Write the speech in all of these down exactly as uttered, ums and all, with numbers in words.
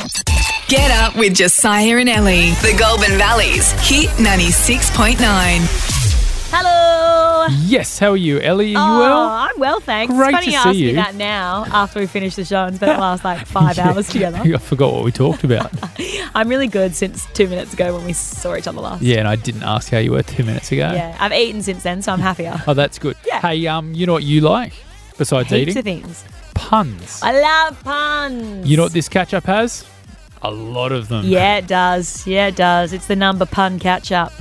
Get up with Josiah and Ellie. The Goulburn Valley's Hit ninety-six point nine. Hello. Yes, how are you, Ellie? Are you oh, well? I'm well, thanks. Great it's funny to you see ask you. me that now after we finish the show and spent the last like five hours together. I forgot what we talked about. I'm really good since two minutes ago when we saw each other last. Yeah, and I didn't ask how you were two minutes ago. Yeah, I've eaten since then, so I'm happier. Oh, that's good. Yeah. Hey, um, you know what you like besides Heaps eating? of things. Puns. I love puns. You know what this catch-up has? A lot of them. Yeah, it does. Yeah, it does. It's the number pun catch up.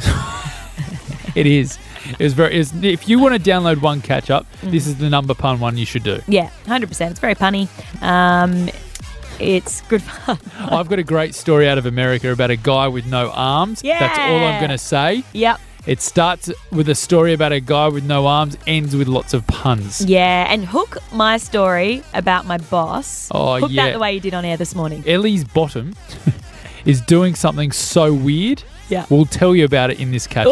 It is. It was very. It was, if you want to download one catch-up, mm. this is the number pun one you should do. Yeah, one hundred percent. It's very punny. Um, it's good fun. I've got a great story out of America about a guy with no arms. Yeah. That's all I'm going to say. Yep. It starts with a story about a guy with no arms, ends with lots of puns. Yeah, and hook my story about my boss. Oh, hook yeah. that the way you did on air this morning. Ellie's bottom is doing something so weird. Yeah. We'll tell you about it in this catch-up.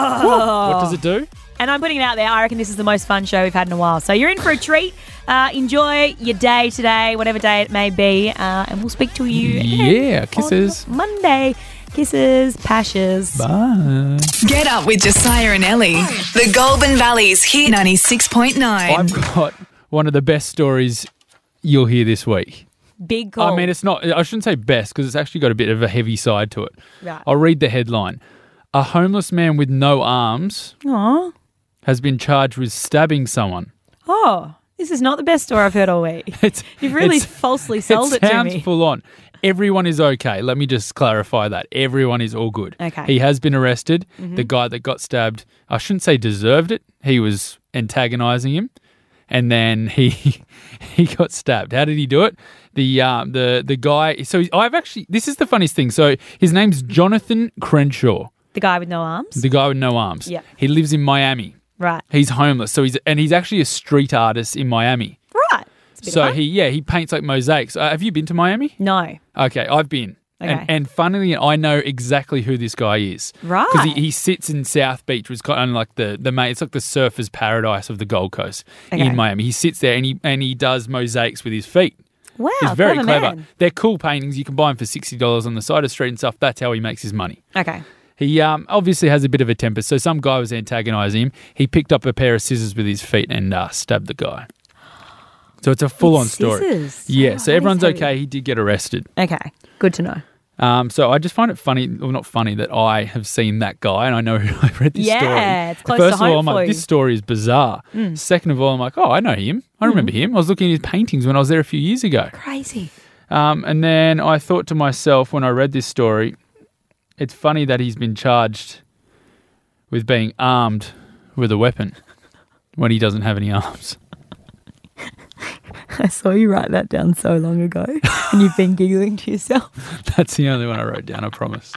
Oh. What does it do? And I'm putting it out there. I reckon this is the most fun show we've had in a while. So you're in for a treat. Uh, enjoy your day today, whatever day it may be. Uh, and we'll speak to you Yeah, again kisses. on Monday. Kisses, pashes. Bye. Get up with Josiah and Ellie. The Goulburn Valley's Hit ninety-six point nine. I've got one of the best stories you'll hear this week. Big call. I mean, it's not, I shouldn't say best because it's actually got a bit of a heavy side to it. Right. I'll read the headline. A homeless man with no arms Aw. has been charged with stabbing someone. Oh, this is not the best story I've heard all week. It's, You've really it's- falsely sold it, it to sounds me. full on. Everyone is okay. Let me just clarify that. Everyone is all good. Okay. He has been arrested. Mm-hmm. The guy that got stabbed, I shouldn't say deserved it. He was antagonising him. And then he he got stabbed. How did he do it? The uh, the the guy. So I've actually. This is the funniest thing. So his name's Jonathan Crenshaw. The guy with no arms? The guy with no arms. Yeah. He lives in Miami. Right. He's homeless. So he's and he's actually a street artist in Miami. Right. It's a bit So of fun. he yeah he paints like mosaics. Uh, have you been to Miami? No. Okay, I've been. Okay. And, and funnily, I know exactly who this guy is. Right. Because he, he sits in South Beach, which is kind of like the, the main, it's like the surfer's paradise of the Gold Coast Okay. in Miami. He sits there and he and he does mosaics with his feet. Wow, He's very clever clever. man. They're cool paintings. You can buy them for sixty dollars on the side of the street and stuff. That's how he makes his money. Okay. He um, obviously has a bit of a temper. So some guy was antagonising him. He picked up a pair of scissors with his feet and uh, stabbed the guy. So it's a full-on story. Scissors? Yeah, Oh, so that everyone's is heavy. okay. He did get arrested. Okay. Good to know. Um, so I just find it funny, well, not funny, that I have seen that guy and I know who I've read this Yeah, story. it's close First to of all, home I'm for like, you. this story is bizarre. Mm. Second of all, I'm like, oh, I know him. I remember him. I was looking at his paintings when I was there a few years ago. Crazy. Um, and then I thought to myself when I read this story, it's funny that he's been charged with being armed with a weapon when he doesn't have any arms. I saw you write that down so long ago and you've been giggling to yourself. That's the only one I wrote down, I promise.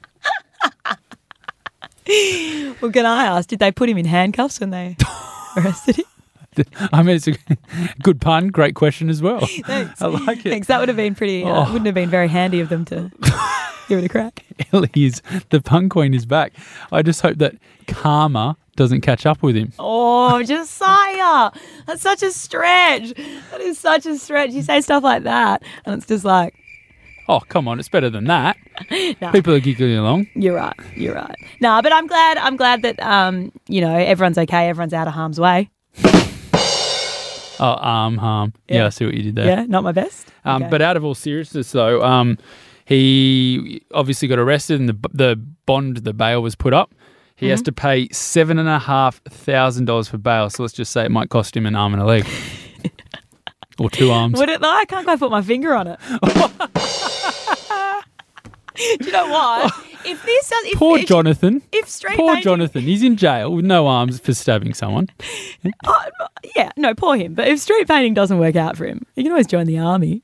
Well, can I ask, did they put him in handcuffs when they arrested him? I mean, it's a good pun, great question as well. Thanks. I like it. Thanks. That would have been pretty, uh, Oh. wouldn't have been very handy of them to give it a crack. Ellie is, the pun queen is back. I just hope that karma doesn't catch up with him. Oh, Josiah, that's such a stretch. That is such a stretch. You say stuff like that and it's just like, Oh, come on, it's better than that. no. People are giggling along. You're right. You're right. No, but I'm glad. I'm glad that um, you know, everyone's okay. Everyone's out of harm's way. Oh, arm harm. Yeah. Yeah. I see what you did there. Yeah, not my best. Um, Okay. But out of all seriousness, though, um, he obviously got arrested, and the the bond, the bail was put up. He Mm-hmm. has to pay seven and a half thousand dollars for bail. So let's just say it might cost him an arm and a leg, or two arms. Would it though? I can't quite put my finger on it. Do you know what? If this does, if, Poor if, Jonathan. if straight Poor painting, Jonathan. He's in jail with no arms for stabbing someone. oh, yeah, no, poor him. But if street painting doesn't work out for him, he can always join the army.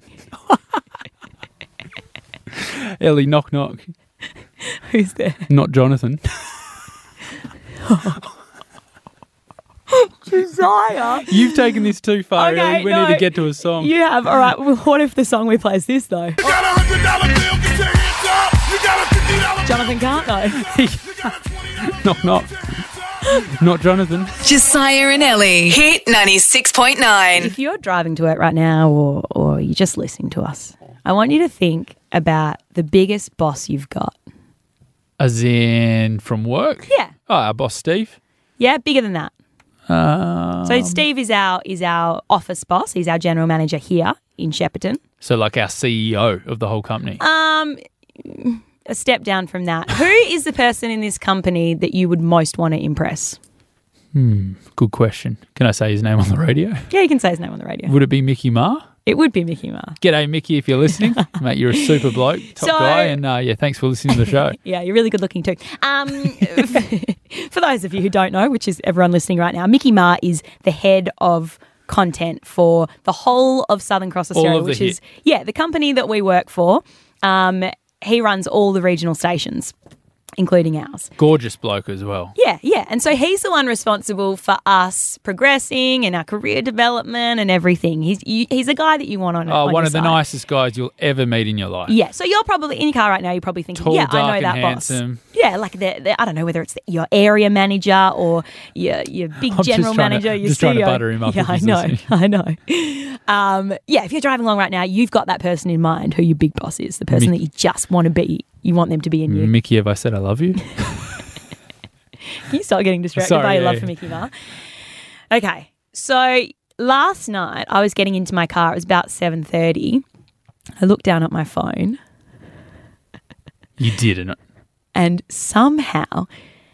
Ellie, knock knock. Who's there? Not Jonathan. Josiah. You've taken this too far, Okay, Ellie. We no, need to get to a song. You have. All right. Well, what if the song we play is this though? You got a hundred dollar bill, get your hands up. You got a fifty dollar Jonathan can't though. You got a twenty dollar Knock knock. get your hands up. Not Jonathan. Josiah and Ellie. Hit ninety-six point nine. If you're driving to work right now or, or you're just listening to us, I want you to think about the biggest boss you've got. As in from work? Yeah. Oh, our boss Steve. Yeah, bigger than that. Um, So Steve is our is our office boss. He's our general manager here in Shepparton. so like our C E O of the whole company. Um, a step down from that. Who is the person in this company that you would most want to impress? Good question. Can I say his name on the radio? Yeah, you can say his name on the radio. Would it be Mickey Ma? It would be Mickey Ma. G'day, Mickey, if you're listening. Mate, you're a super bloke, top So- guy, and uh, yeah, thanks for listening to the show. Yeah, you're really good looking too. Um, for those of you who don't know, which is everyone listening right now, Mickey Ma is the head of content for the whole of Southern Cross Australia, of the which hit. is, yeah, the company that we work for. Um, he runs all the regional stations, including ours. Gorgeous bloke as well. Yeah, yeah. And so he's the one responsible for us progressing and our career development and everything. He's you, he's a guy that you want on Oh, on one your of the side. nicest guys you'll ever meet in your life. Yeah, so you're probably in your car right now. You're probably thinking, Tall, "Yeah, I dark know and that handsome. boss." Yeah, like the, the I don't know whether it's the, your area manager or your your big I'm just general trying to- manager. Your just C E O. trying to butter him up Yeah, if I he's know, listening. I know. Um, yeah, if you're driving along right now, you've got that person in mind who your big boss is, the person Mick- that you just want to be. You want them to be in you. Mickey, have I said I love you? Can you start getting distracted Sorry, by your yeah, love yeah. for Mickey Ma? Okay, so last night I was getting into my car. It was about seven thirty. I looked down at my phone You didn't. and somehow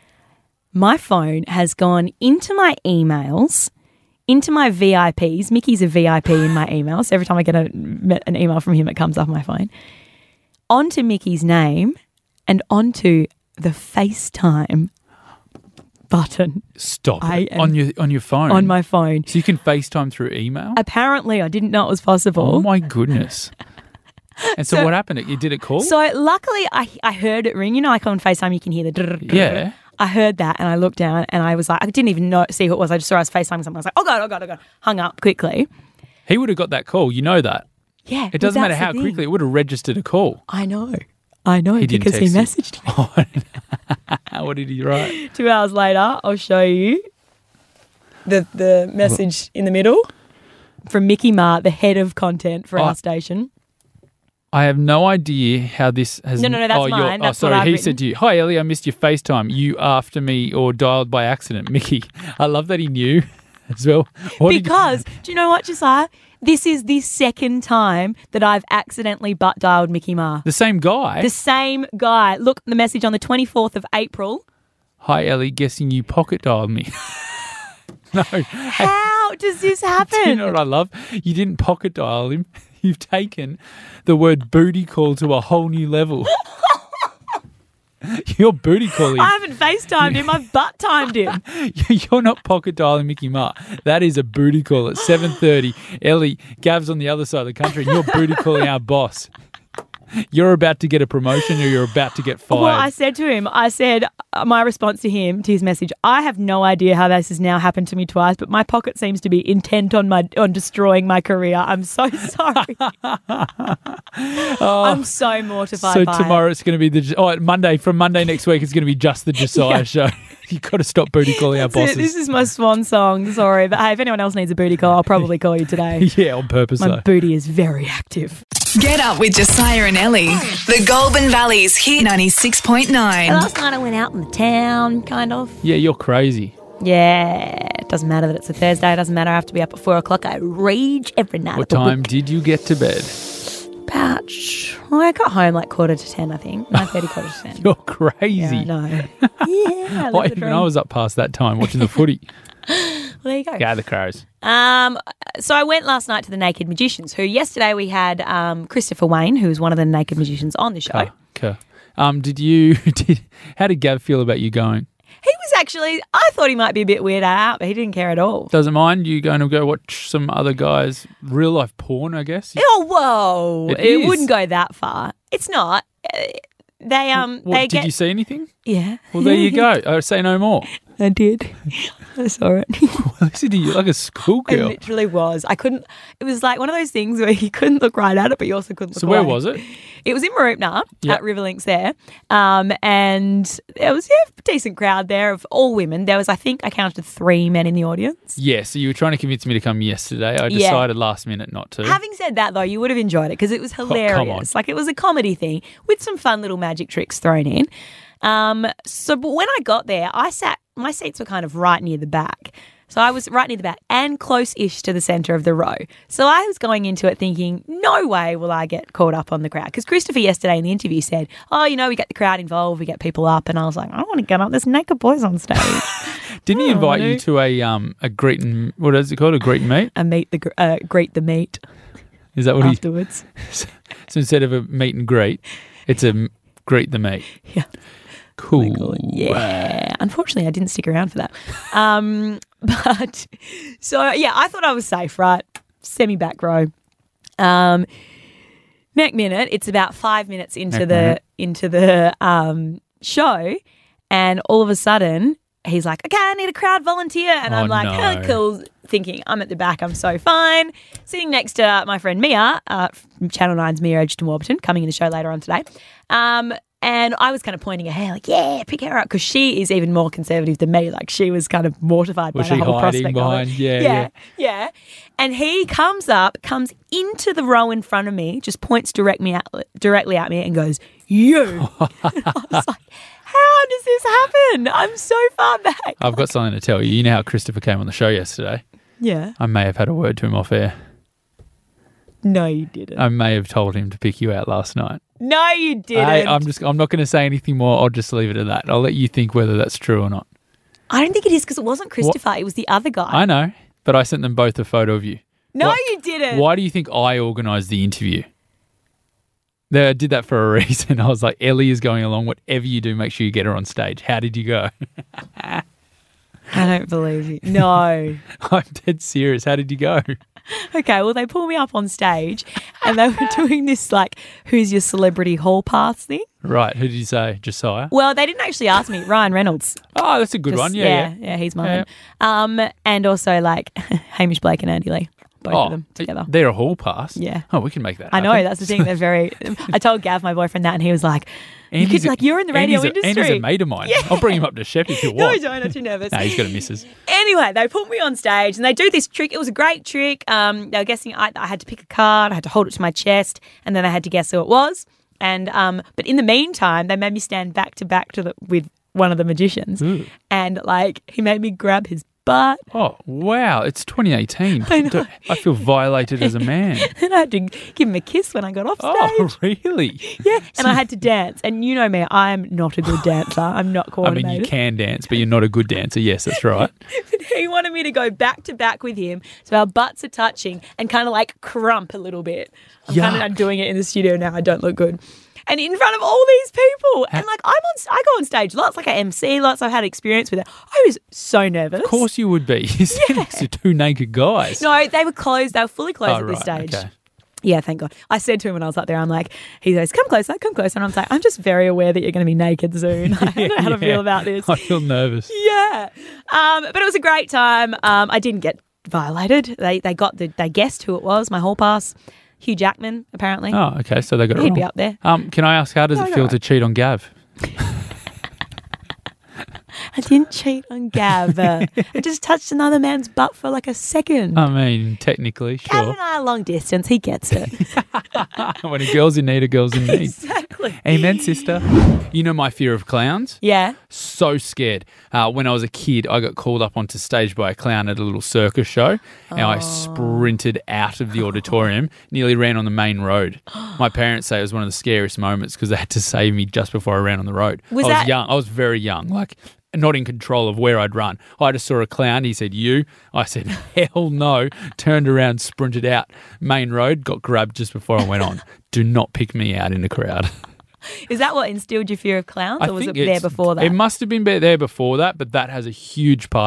my phone has gone into my emails, into my V I Ps. Mickey's a V I P in my emails. So every time I get a, an email from him, it comes up on my phone. Onto Mickey's name and onto the FaceTime button Stop I it. am- on your on your phone. on my phone. So you can FaceTime through email? Apparently, I didn't know it was possible. Oh my goodness. And so, So- what happened? You did it call? So luckily, I I heard it ring. You know, like on FaceTime, you can hear the drrr, drrr. Yeah. I heard that and I looked down and I was like, I didn't even know see who it was. I just saw I was FaceTiming someone. I was like, oh God, oh God, oh God. Hung up quickly. He would have got that call. You know that. Yeah. It doesn't that's matter the how thing. quickly. It would have registered a call. I know. I know He didn't because he text messaged me. What did he write? Two hours later, I'll show you the the message in the middle from Mickey Ma, the head of content for Oh. our station. I have no idea how this has... No, no, no, that's oh, you're- mine. Oh, That's what sorry. I've He written. said to you, hi, Ellie, I missed your FaceTime. You after me or dialed by accident. Mickey, I love that he knew as well. What did you- Because, do you know what, Josiah? This is the second time that I've accidentally butt dialed Mickey Ma. the same guy. The same guy. Look, the message on the twenty-fourth of April. Hi, Ellie, guessing you pocket dialed me. No. How does this Do you happen? know what I love? You didn't pocket dial him. You've taken the word booty call to a whole new level. You're booty calling. I haven't FaceTimed him. I've butt timed him. You're not pocket dialing Mickey Ma. That is a booty call at seven thirty. Ellie, Gav's on the other side of the country, and you're booty calling our boss. You're about to get a promotion or you're about to get fired. Well, I said to him, I said, uh, my response to him, to his message, I have no idea how this has now happened to me twice, but my pocket seems to be intent on my on destroying my career. I'm so sorry. I'm so mortified so by tomorrow it. it's going to be the oh Monday from Monday next week it's going to be just the Josiah Yeah. show. You've got to stop booty calling our That's it. bosses. This is my swan song. Sorry, but hey, if anyone else needs a booty call, I'll probably call you today. Yeah, on purpose My though. booty is very active. Get up with Josiah and Ellie. The Goulburn Valley's Hit ninety-six point nine. Last night I went out in the town, kind of. Yeah, you're crazy. Yeah, it doesn't matter that it's a Thursday. It doesn't matter I have to be up at four o'clock. I rage every night. What of the time week. did you get to bed? About, well, I got home like quarter to ten, I think. nine thirty, quarter to ten. You're crazy. Yeah, I know. Yeah, I Why live the even dream. I was up past that time watching the footy. Well, there you go. Yeah, the Crows. Um, so I went last night to the Naked Magicians, who yesterday we had um, Christopher Wayne, who was one of the Naked Magicians on the show. Oh, okay. Um, did you? Did how did Gav feel about you going? He was actually, I thought he might be a bit weirded out, but he didn't care at all. Doesn't mind you going to go watch some other guys' real life porn? I guess. Oh, whoa. It It, is. wouldn't go that far. It's not. Uh, They, um, What, they did get, you see anything? yeah. Well, there you go. I say no more. I did. I saw it. Listen to you like a I schoolgirl. literally was. I couldn't. It was like one of those things where you couldn't look right at it, but you also couldn't look So where away. was it? It was in Maroopna Yep. at Riverlinks there. Um, and there was yeah, a decent crowd there of all women. There was, I think, I counted three men in the audience. Yeah, so you were trying to convince me to come yesterday. I Yeah. decided last minute not to. Having said that, though, you would have enjoyed it because it was hilarious. Like, it was a comedy thing with some fun little magic tricks thrown in. Um, so, but when I got there, I sat, my seats were kind of right near the back. So I was right near the back and close-ish to the centre of the row. So I was going into it thinking, no way will I get caught up on the crowd. Because Christopher yesterday in the interview said, oh, you know, we get the crowd involved, we get people up. And I was like, I don't want to get up. There's naked boys on stage. Didn't he invite no. you to a um a greet and what is it called? A greet and meet? And meet the, gr- uh, greet the meat Is that what he? afterwards. So instead of a meet and greet, it's a m- greet the meet. Yeah. Cool. Yeah. Unfortunately, I didn't stick around for that. Um, but so, yeah, I thought I was safe, right? Semi back row. Um, next minute, it's about five minutes into Next the minute. into the um, show, and all of a sudden, he's like, "Okay, I need a crowd volunteer," and Oh, I'm like, no. "Oh, cool." Thinking I'm at the back, I'm so fine. Sitting next to my friend Mia, uh, from Channel nine's Mia Edgerton Warburton, coming in the show later on today. Um, and I was kind of pointing at her, like, yeah, pick her up, because she is even more conservative than me. Like, she was kind of mortified Was by she the whole hiding prospect behind? of it. Yeah, yeah, yeah. yeah. And he comes up, comes into the row in front of me, just points direct me at, directly at me and goes, you. And I was like, how does this happen? I'm so far back. I've got something to tell you. You know how Christopher came on the show yesterday? Yeah. I may have had a word to him off air. No, you didn't. I may have told him to pick you out last night. No, you didn't. I, I'm just. I'm not going to say anything more. I'll just leave it at that. I'll let you think whether that's true or not. I don't think it is because it wasn't Christopher. It was the other guy. I know, but I sent them both a photo of you. no, What- you didn't. Why do you think I organised the interview? They- I did that for a reason. I was like, Ellie is going along. Whatever you do, make sure you get her on stage. How did you go? I don't believe you. No. I'm dead serious. How did you go? Okay, well, they pull me up on stage and they were doing this, like, who's your celebrity hall pass thing. Right. Who did you say? Josiah? Well, they didn't actually ask me. Ryan Reynolds. Oh, that's a good Just- one. Yeah, yeah. yeah, he's mine. Um, and also, like, Hamish Blake and Andy Lee. Both Oh, of them together. they're a hall pass. Yeah. Oh, we can make that I know, happen. that's the thing. They're very. I told Gav, my boyfriend, that, and he was like, you Andy's could, a- like, you're in the radio Andy's a, industry. Andy's a mate of mine. Yeah. I'll bring him up to Shep if you No, want. don't. I'm too nervous. No, he's got a missus. Anyway, they put me on stage and they do this trick. It was a great trick. Um, they were guessing I, I had to pick a card, I had to hold it to my chest, and then I had to guess who it was. And um, but in the meantime, they made me stand back to back to the with one of the magicians, Ooh. and like he made me grab his butt, Oh, wow. It's twenty eighteen. I know. I feel violated as a man. and I had to give him a kiss when I got off stage. Oh, really? Yeah, and I had to dance. And you know me, I am not a good dancer. I'm not I coordinated. mean, you can dance, but you're not a good dancer. Yes, that's right. But he wanted me to go back to back with him, so our butts are touching and kind of like crump a little bit. I'm kind Yuck. of doing it in the studio now. I don't look good. And in front of all these people, and like I'm on, I go on stage lots, like I M C lots. I've had experience with it. I was so nervous. Of course you would be. You're sitting next to two naked guys. No, they were closed. They were fully closed Oh, at this right, stage. okay. Yeah, thank God. I said to him when I was up there, I'm like, he goes, come closer, come closer. And I was like, I'm just very aware that you're going to be naked soon. I don't know how to Yeah. feel about this. I feel nervous. Yeah. Um, but it was a great time. Um, I didn't get violated. They they got the they guessed who it was, my hall pass. Hugh Jackman, apparently. Oh, okay. So they got it He'd wrong. be up there. Um, can I ask, how does No, it you're feel right. to cheat on Gav? I didn't cheat on Gav. Uh, I just touched another man's butt for like a second. I mean, technically, Gav sure. and I are long distance. He gets it. When a girl's in need, a girl's in need. Exactly. Amen, sister. You know my fear of clowns? Yeah. So scared. Uh, when I was a kid, I got called up onto stage by a clown at a little circus show, and I sprinted out of the auditorium, nearly ran on the main road. My parents say it was one of the scariest moments because they had to save me just before I ran on the road. Was I was that- young. I was very young, like not in control of where I'd run. I just saw a clown. He said, "You." I said, "Hell no." Turned around, sprinted out main road, got grabbed just before I went on. Do not pick me out in the crowd. Is that what instilled your fear of clowns, or was it there it's- before that? It must have been be- there before that, but that has a huge part of it.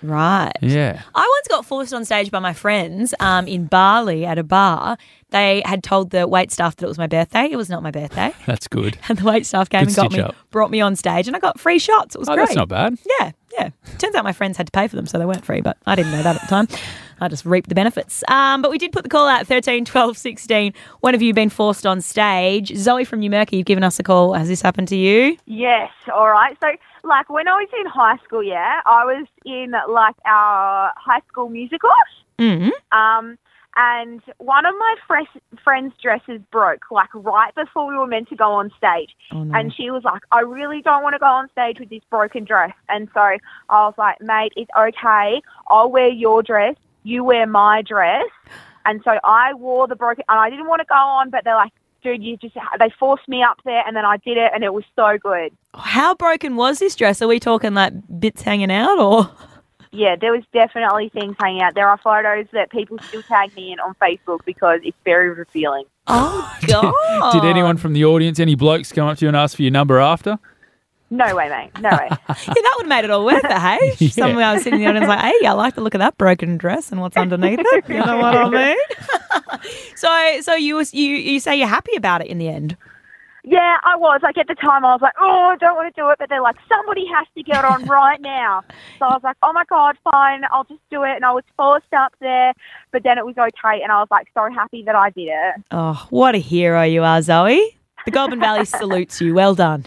Right. Yeah. I once got forced on stage by my friends um, in Bali at a bar. They had told the wait staff that it was my birthday. It was not my birthday. That's good. And the wait staff came Good and got stitch me, up. brought me on stage, and I got free shots. It was Oh, great. that's not bad. Yeah, yeah. Turns out my friends had to pay for them, so they weren't free, but I didn't know that at the time. I just reaped the benefits. Um, but we did put the call out, thirteen, twelve, sixteen. When have you been forced on stage? Zoe from Newmarket, you've given us a call. Has this happened to you? Yes, all right. So, like, when I was in high school, yeah, I was in, like, our high school musicals. Mm-hmm. Um, and one of my fres- friend's dresses broke, like, right before we were meant to go on stage. Oh, no. And she was like, I really don't want to go on stage with this broken dress. And so I was like, mate, it's okay. I'll wear your dress. You wear my dress. And so I wore the broken, and I didn't want to go on, but they're like, dude, you just, they forced me up there, and then I did it, and it was so good. How broken was this dress? Are we talking like bits hanging out or? Yeah, there was definitely things hanging out. There are photos that people still tag me in on Facebook because it's very revealing. Oh, God. Did anyone from the audience, any blokes come up to you and ask for your number after? No way, mate. No way. Yeah, that would have made it all worth it, hey? Yeah. Someone I was sitting in the audience like, hey, I like the look of that broken dress and what's underneath it. You know what I mean? so so you, was, you you say you're happy about it in the end? Yeah, I was. Like, at the time, I was like, oh, I don't want to do it. But they're like, somebody has to get on right now. So I was like, oh, my God, fine. I'll just do it. And I was forced up there. But then it was okay. And I was, like, so happy that I did it. Oh, what a hero you are, Zoe. The Goulburn Valley salutes you. Well done.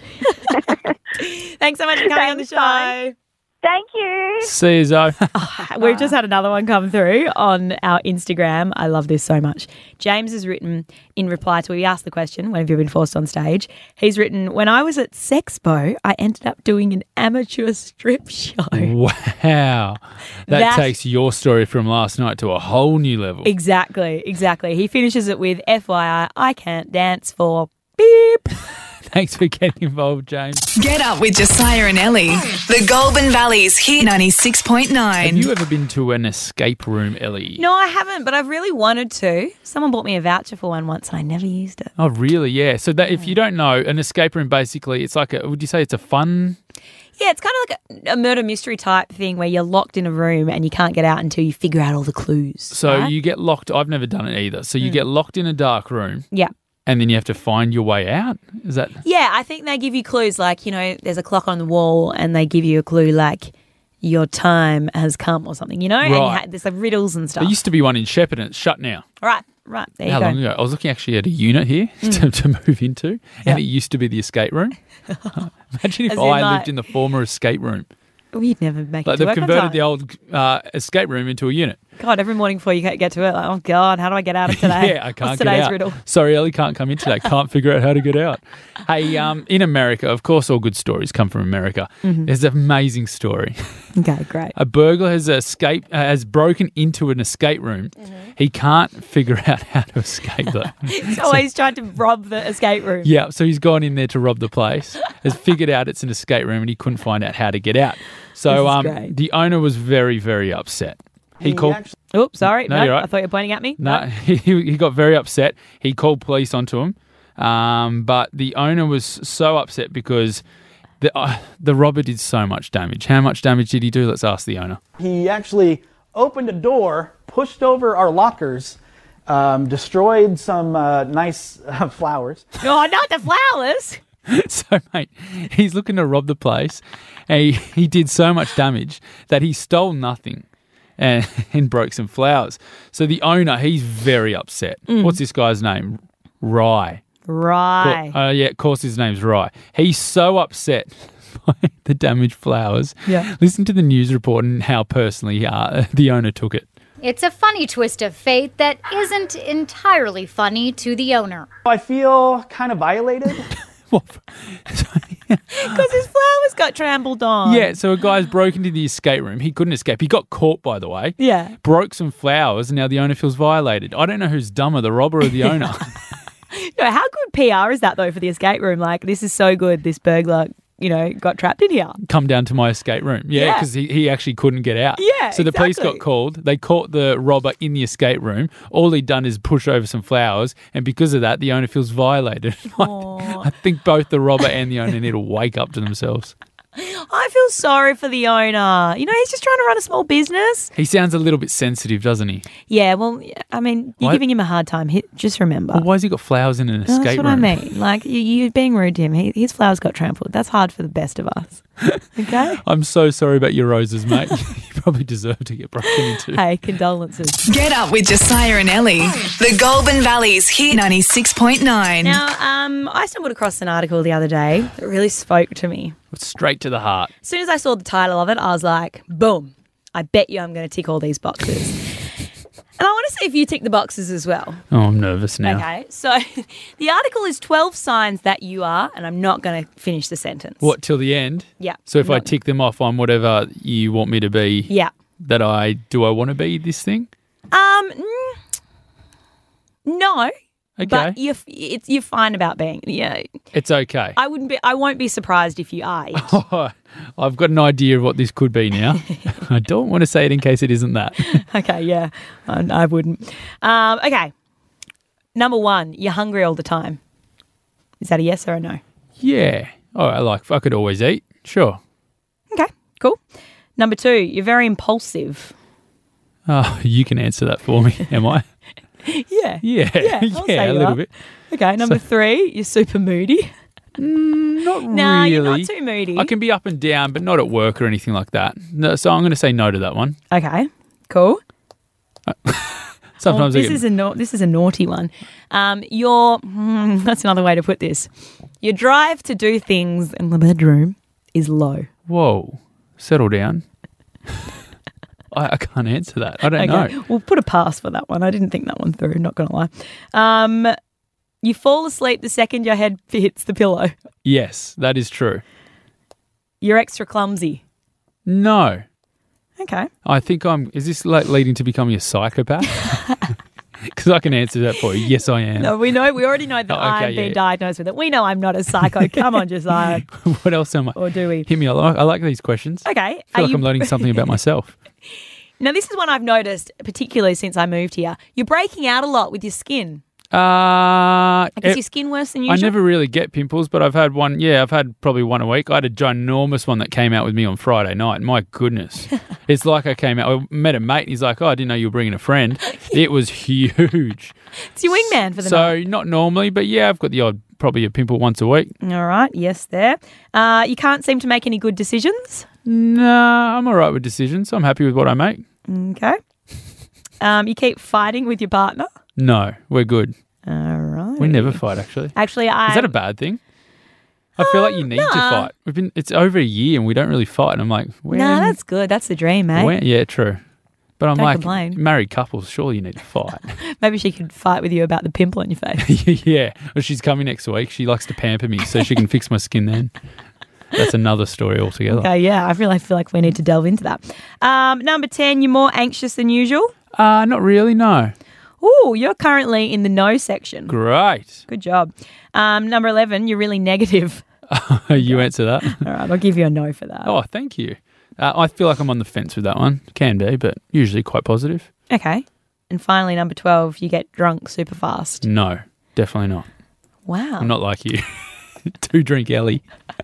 Thanks so much for coming on the Thanks, show. guys. Thank you. See you, Zoe. We've just had another one come through on our Instagram. I love this so much. James has written in reply to, we asked the question, when have you been forced on stage? He's written, when I was at Sexpo, I ended up doing an amateur strip show. Wow. That, That- takes your story from last night to a whole new level. Exactly, exactly. He finishes it with, F Y I, I can't dance for beep. Thanks for getting involved, James. Get up with Josiah and Ellie. The Goulburn Valley's Hit ninety-six point nine. Have you ever been to an escape room, Ellie? No, I haven't, but I've really wanted to. Someone bought me a voucher for one once and I never used it. Oh, really? Yeah. So that if you don't know, an escape room basically, it's like a, would you say it's a fun? Yeah, it's kind of like a, a murder mystery type thing where you're locked in a room and you can't get out until you figure out all the clues. So right? you get locked. I've never done it either. So you get locked in a dark room Yeah. and then you have to find your way out. Is that? Yeah, I think they give you clues like, you know, there's a clock on the wall and they give you a clue like your time has come or something, you know? And you Right. ha- there's like riddles and stuff. There used to be one in Shepparton. It's shut now. Right, right. There How you go. long ago? I was looking actually at a unit here to, to move into, and Yeah. it used to be the escape room. Imagine if As I in, lived like- in the former escape room. We'd never make Like it to they've work on converted time. the old uh, escape room into a unit. God, every morning before you get to it, like, oh God, how do I get out of today? Yeah, I can't What's get today's out. riddle? Sorry, Ellie can't come in today. Can't figure out how to get out. Hey, um, in America, of course, all good stories come from America. Mm-hmm. There's an amazing story. Okay, great. A burglar has escaped, uh, has broken into an escape room. Mm-hmm. He can't figure out how to escape though. He's always trying to rob the escape room. Yeah, so he's gone in there to rob the place, has figured out it's an escape room, and he couldn't find out how to get out. So This is um, great. the owner was very, very upset. He called. Oops, sorry. No, No, you're right. I thought you were pointing at me. No, he, he got very upset. He called police onto him, um, but the owner was so upset because the uh, the robber did so much damage. How much damage did he do? Let's ask the owner. He actually opened a door, pushed over our lockers, um, destroyed some uh, nice uh, flowers. Oh, not the flowers. So, mate, he's looking to rob the place. And he, he did so much damage that he stole nothing and, and broke some flowers. So the owner, he's very upset. What's this guy's name? Rye. Right. Uh, yeah, of course his name's Rye. He's so upset by the damaged flowers. Yeah. Listen to the news report and how personally uh, the owner took it. It's a funny twist of fate that isn't entirely funny to the owner. I feel kind of violated. Because his flowers got trampled on. Yeah, so a guy's broke into the escape room. He couldn't escape. He got caught, by the way. Yeah. Broke some flowers, and now the owner feels violated. I don't know who's dumber, the robber or the owner. No, how good P R is that, though, for the escape room? Like, this is so good. This burglar, you know, got trapped in here. Come down to my escape room. Yeah, Yeah. because he, he actually couldn't get out. Yeah, So the police exactly. got called. They caught the robber in the escape room. All he'd done is push over some flowers, and because of that, the owner feels violated. I think both the robber and the owner need to wake up to themselves. I feel sorry for the owner. You know, he's just trying to run a small business. He sounds a little bit sensitive, doesn't he? Yeah, well, yeah, I mean, you're Why- giving him a hard time. He, just remember. Well, why has he got flowers in an That's escape what room? I mean. Like, you, you're being rude to him. He, his flowers got trampled. That's hard for the best of us. Okay? I'm so sorry about your roses, mate. You probably deserve to get broken into. Hey, condolences. Get up with Josiah and Ellie. The Goulburn Valley's Hit ninety-six point nine. Now, um, I stumbled across an article the other day that really spoke to me. Straight to the heart. As soon as I saw the title of it, I was like, boom, I bet you I'm going to tick all these boxes. And I want to see if you tick the boxes as well. Oh, I'm nervous now. Okay, so the article is twelve signs that you are, and I'm not going to finish the sentence. What, till the end? Yeah. So if I Not- tick them off on whatever you want me to be, Yeah. that I, do I want to be this thing? Um, mm, no, Okay. but you're, it's, you're fine about being, yeah. It's okay. I wouldn't be, I won't be surprised if you are it. I've got an idea of what this could be now. I don't want to say it in case it isn't that. Okay, yeah, I, I wouldn't. Um, okay, number one, you're hungry all the time. Is that a yes or a no? Yeah. Oh, I like, I could always eat. Sure. Okay, cool. Number two, you're very impulsive. Oh, you can answer that for me, am I? Yeah. Yeah. Yeah, I'll say a you little are. bit. Okay, number three, you're super moody. Not No, really. you're not too moody. I can be up and down, but not at work or anything like that. No, so I'm going to say no to that one. Okay, cool. Sometimes Oh, I this get, is a na- this is a naughty one. Um, your hmm, that's another way to put this. Your drive to do things in the bedroom is low. whoa, settle down. I, I can't answer that. I don't Okay, know. we'll put a pass for that one. I didn't think that one through. Not gonna lie. Um, you fall asleep the second your head hits the pillow. Yes, that is true. You're extra clumsy. No. Okay. I think I'm. Is this like leading to becoming a psychopath? Because I can answer that for you. Yes, I am. No, we know. We already know that Oh, okay, I'm being yeah. diagnosed with it. We know I'm not a psycho. Come on, Josiah. What else am I? Or do we? Hit me. I like, I like these questions. Okay. I Are feel like you- I'm learning something about myself. Now, this is one I've noticed, particularly since I moved here. You're breaking out a lot with your skin. Uh, I guess it- your skin worse than I usual. never really get pimples, but I've had one. Yeah, I've had probably one a week. I had a ginormous one that came out with me on Friday night. My goodness. It's like I came out, I met a mate, and he's like, oh, I didn't know you were bringing a friend. It was huge. It's your wingman for the So, night. not normally, but yeah, I've got the odd, probably a pimple once a week. All right. Yes, there. Uh, you can't seem to make any good decisions. Nah, I'm all right with decisions. I'm happy with what I make. Okay. Um, you keep fighting with your partner. No, we're good. All right. We never fight, actually. Actually, I. Is that a bad thing? I feel like you need to nah. fight. We've been. It's over a year and we don't really fight. And I'm like, when, No, that's good. That's the dream, mate. when? Yeah, true. But I'm Don't like, complain. married couples, surely you need to fight. Maybe she could fight with you about the pimple on your face. Yeah. Well, she's coming next week. She likes to pamper me so she can fix my skin then. That's another story altogether. Okay, yeah, I really feel like we need to delve into that. Um, number ten, you're more anxious than usual. Uh, not really, no. Ooh, you're currently in the no section. Great. Good job. Um, number eleven, you're really negative. You answer that. All right, I'll give you a no for that. Oh, thank you. Uh, I feel like I'm on the fence with that one. Can be, but usually quite positive. Okay. And finally, number twelve, you get drunk super fast. No, definitely not. Wow. I'm not like you. Two drink Ellie.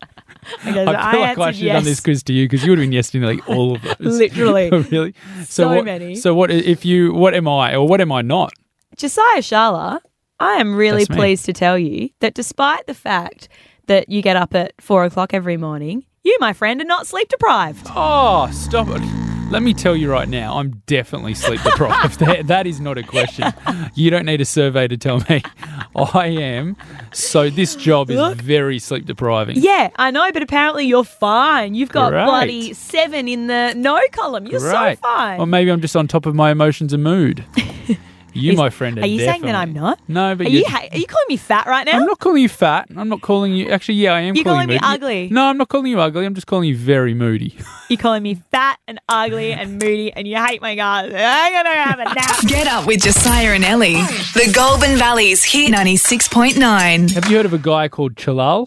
Okay, so I feel like I answered should have done yes. this quiz to you because you would have been yes to like all of those. Literally. Really? So what, many. So what if you, what am I or what am I not? Josiah Sharla, I am really That's me. pleased to tell you that despite the fact that you get up at four o'clock every morning, you, my friend, are not sleep deprived. Oh, stop it. Let me tell you right now, I'm definitely sleep deprived. that, that is not a question. You don't need a survey to tell me. I am. So this job is Look. very sleep depriving. Yeah, I know, but apparently you're fine. You've got Great. bloody seven in the no column. You're Right. so fine. Or maybe I'm just on top of my emotions and mood. You, Is- my friend, are are you saying that definitely- I'm not? No, but Are you, ha- are you calling me fat right now? I'm not calling you fat. I'm not calling you. Actually, yeah, I am. You're calling calling me moody. ugly. No, I'm not calling you ugly. I'm just calling you very moody. You're calling me fat and ugly and moody and you hate my guys. I'm going to have a nap. Get up with Josiah and Ellie. The Goulburn Valley's Hit ninety-six point nine. Have you heard of a guy called Chalal?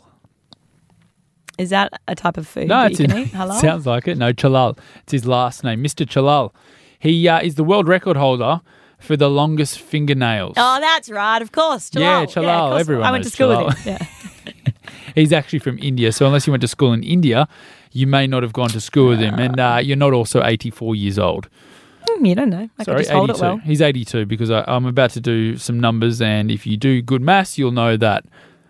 Is that a type of food No, that it's you in, can eat? Hello? sounds like it. No, Chalal. It's his last name, Mister Chalal. He uh, is the world record holder for the longest fingernails. Oh, that's right. Of course. Chalal. Yeah, of Chalal. course. Everyone I went to knows school Chalal. with him. Yeah. He's actually from India, so unless you went to school in India, you may not have gone to school with him, and uh, you're not also eighty-four years old. Hmm, you don't know. I Sorry, could just hold it eighty-two. well. He's eighty-two because I, I'm about to do some numbers, and if you do good maths, you'll know that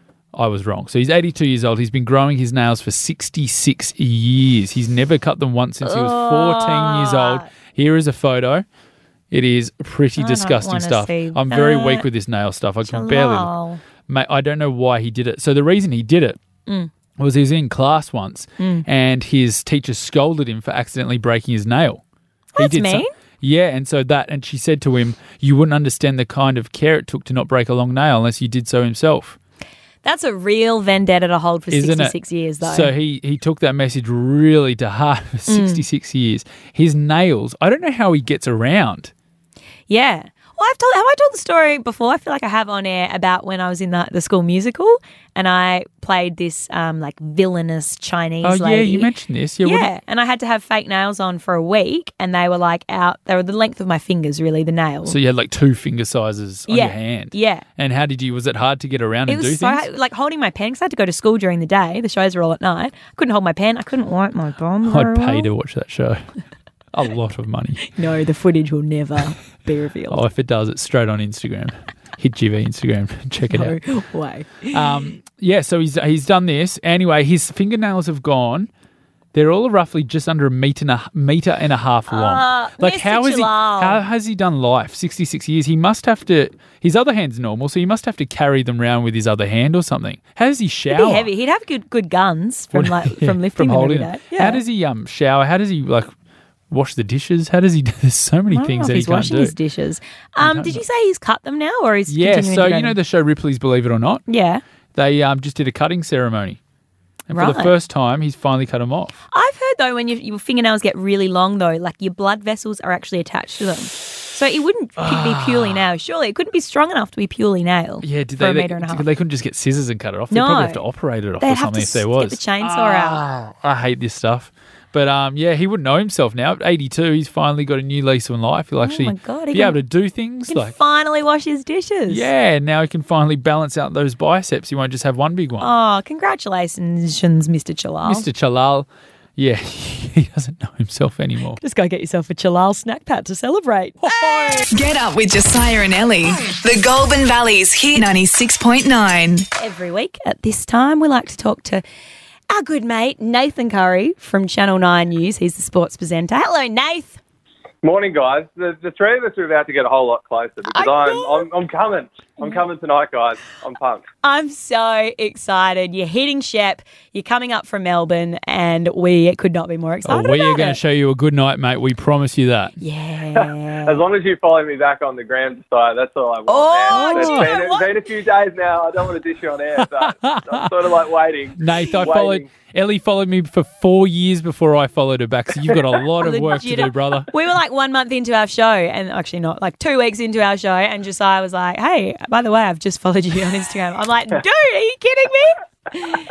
I was wrong. So he's eighty-two years old. He's been growing his nails for sixty-six years. He's never cut them once since he was fourteen years old. Here is a photo. It is pretty I don't disgusting wanna stuff. see I'm very that. weak with this nail stuff. I can Jalal. barely. Mate, I don't know why he did it. So the reason he did it Mm. was he was in class once, and his teacher scolded him for accidentally breaking his nail. That's he did mean. Yeah, and so that, and she said to him, "You wouldn't understand the kind of care it took to not break a long nail unless you did so himself." That's a real vendetta to hold for Isn't sixty-six it? years, though. So he, he took that message really to heart for sixty-six years. His nails, I don't know how he gets around. Yeah. Well, I've told, have I told the story before? I feel like I have on air about when I was in the, the school musical and I played this um, like villainous Chinese Oh, lady. yeah, you mentioned this. Yeah, Yeah, what- and I had to have fake nails on for a week and they were like out, they were the length of my fingers, really, the nails. So you had like two finger sizes on Yeah, your hand. yeah. And how did you, was it hard to get around It and do was so things? hard, like holding my pen because I had to go to school during the day. The shows were all at night. I couldn't hold my pen. I couldn't wipe my bum. very I'd pay well. to watch that show. A lot of money. No, the footage will never be revealed. Oh, if it does, it's straight on Instagram. Hit G V Instagram. Check it out. No way. Um, yeah, so he's he's done this. Anyway, his fingernails have gone. They're all roughly just under a meter and a meter and a half long. Ah, like Mister how is he? Jalal. How has he done life? Sixty-six years. He must have to. His other hand's normal, so he must have to carry them around with his other hand or something. How does he shower? He'd be heavy. He'd have good good guns from What- like yeah, from lifting from them every holding day. them. How does he um shower? How does he like wash the dishes? How does he do? There's so many I don't things know if that he he's can't washing do. his dishes. Um, did you say he's cut them now, or he's Yeah, continuing so to go you know them? the show Ripley's Believe It or Not? Yeah, They um, just did a cutting ceremony. And for the Right. first time, he's finally cut them off. I've heard though when your, your fingernails get really long though, like your blood vessels are actually attached to them, so it wouldn't be purely nail. Surely it couldn't be strong enough to be purely nail. Yeah, did for they? a They, meter and a half. they couldn't just get scissors and cut it off. They'd No. probably have to operate it off They'd or have something to if there get was. the chainsaw out. I hate this stuff. But um, yeah, he wouldn't know himself now. At eighty-two, he's finally got a new lease on life. He'll actually Oh my God, he be can- able to do things He can like finally wash his dishes. yeah. Now he can finally balance out those biceps. He won't just have one big one. Oh, congratulations, Mister Chalal. Mister Chalal, yeah, he doesn't know himself anymore. Just go get yourself a Chalal snack pat to celebrate. Get up with Josiah and Ellie. The Goulburn Valley's Hit ninety-six point nine. Every week at this time, we like to talk to our good mate, Nathan Curry from Channel nine News. He's the sports presenter. Hello, Nath. Morning, guys. The, the three of us are about to get a whole lot closer because I I'm, know. I'm I'm coming. I'm coming tonight, guys. I'm pumped. I'm so excited. You're hitting Shep. You're coming up from Melbourne, and we could not be more Oh, excited we are about going to it. show you a good night, mate. We promise you that. Yeah. As long as you follow me back on the gram, Josiah, that's all I want, Oh, man. do you It's know been, what? it's been a few days now. I don't want to dish you on air, so I'm sort of like waiting. Nath, I waiting. followed Ellie followed me for four years before I followed her back. So you've got a lot of work to Legit- do, brother. We were like one month into our show, and actually not, like two weeks into our show, and Josiah was like, hey, by the way, I've just followed you on Instagram. I'm like, dude, are you kidding me?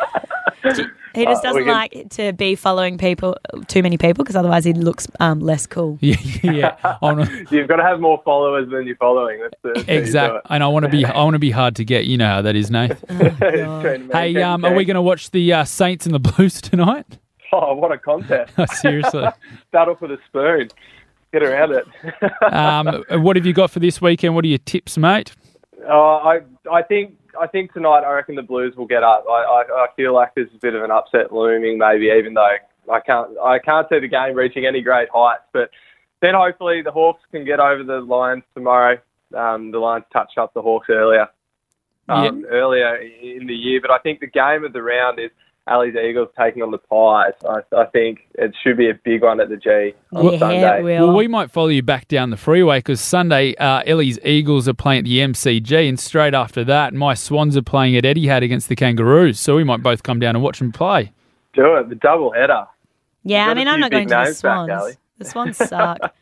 He just Uh, we doesn't can- like to be following people, too many people, because otherwise he looks um, less cool. Yeah, yeah. I wanna, You've got to have more followers than you're following. That's the, that's how you do exactly. it. And I want to be I want to be hard to get. You know how that is, Nath. It's trying to Hey, make um, it are we going to watch the uh, Saints and the Blues tonight? Oh, what a contest. Seriously. Battle for the spoon. Get around it. Um, what have you got for this weekend? What are your tips, mate? Uh, I I think I think tonight I reckon the Blues will get up. I, I, I feel like there's a bit of an upset looming, maybe, even though I can't I can't see the game reaching any great heights. But then hopefully the Hawks can get over the Lions tomorrow. Um, the Lions touched up the Hawks earlier um, earlier in the year, but I think the game of the round is Ali's Eagles taking on the Pies. I, I think it should be a big one at the G on Yeah, Sunday. it will. Well, we might follow you back down the freeway because Sunday, uh, Ellie's Eagles are playing at the M C G, and straight after that, my Swans are playing at Etihad against the Kangaroos. So we might both come down and watch them play. Do it, the double header. Yeah, Got I a mean, I'm few not going big to the names back, Swans. Ali. The Swans suck.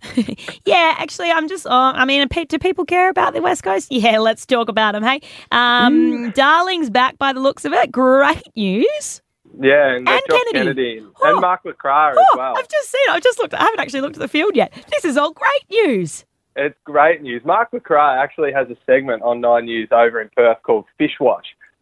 Yeah, actually, I'm just, uh, I mean, pe- do people care about the West Coast? Yeah, let's talk about them, hey? Um, Darling's back by the looks of it. Great news. Yeah, and, uh, And Josh Kennedy. Kennedy, and, Oh. and Mark LeCras as Oh, well. I've just seen it. I've just looked. I haven't actually looked at the field yet. This is all great news. It's great news. Mark LeCras actually has a segment on Nine News over in Perth called Fish Watch.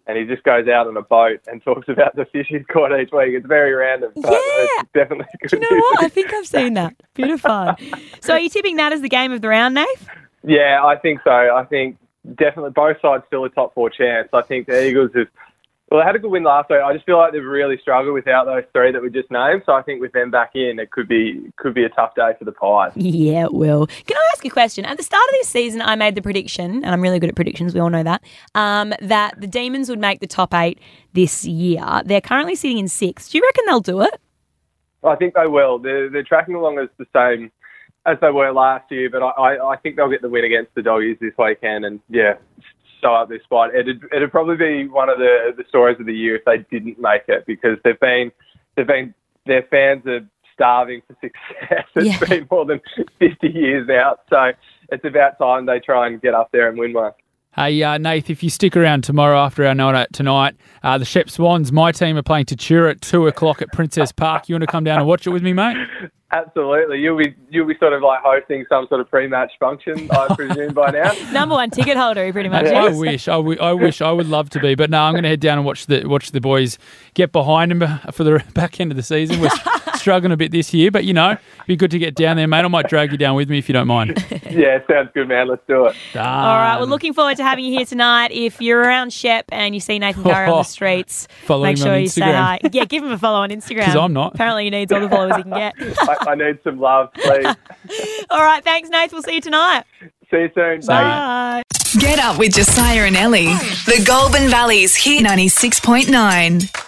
and he just goes out on a boat and talks about the fish he's caught each week. It's very random, but Yeah. it's definitely good. Do you know news. what? I think I've seen that. Bit of fun. So are you tipping that as the game of the round, Nath? Yeah, I think so. I think definitely both sides still a top four chance. I think the Eagles have, well, they had a good win last week. I just feel like they've really struggled without those three that we just named. So I think with them back in, it could be could be a tough day for the Pies. Yeah, it will. Can I ask you a question? At the start of this season, I made the prediction, and I'm really good at predictions, we all know that, um, that the Demons would make the top eight this year. They're currently sitting in sixth. Do you reckon they'll do it? I think they will. They're, they're tracking along as the same as they were last year, but I, I, I think they'll get the win against the Doggies this weekend, and yeah, sew up this spot. It'd, it'd probably be one of the, the stories of the year if they didn't make it, because they've been, they've been, their fans are starving for success. It's Yeah. been more than fifty years out, so it's about time they try and get up there and win one. Hey, uh, Nath, if you stick around tomorrow after our night out tonight, uh, the Shep Swans, my team, are playing Tatura at two o'clock at Princess Park. You want to come down and watch it with me, mate? Absolutely. You'll be you'll be sort of like hosting some sort of pre-match function, I presume, by now. Number one ticket holder, he pretty much I is. wish, I, w- I wish, I would love to be, but no, I'm going to head down and watch the watch the boys get behind them for the back end of the season. We're struggling a bit this year, but you know, it'd be good to get down there, mate. I might drag you down with me if you don't mind. Yeah, sounds good, man. Let's do it. All right, well, looking forward to having you here tonight. If you're around Shep and you see Nathan Curry on the streets, Follow make him sure on you say Instagram. hi. Yeah, give him a follow on Instagram. 'Cause I'm not. Apparently he needs all the followers he can get. I, I need some love, please. All right, thanks, Nath. We'll see you tonight. See you soon. Bye. Bye. Get up with Josiah and Ellie. The Goulburn Valley's Hit ninety-six point nine.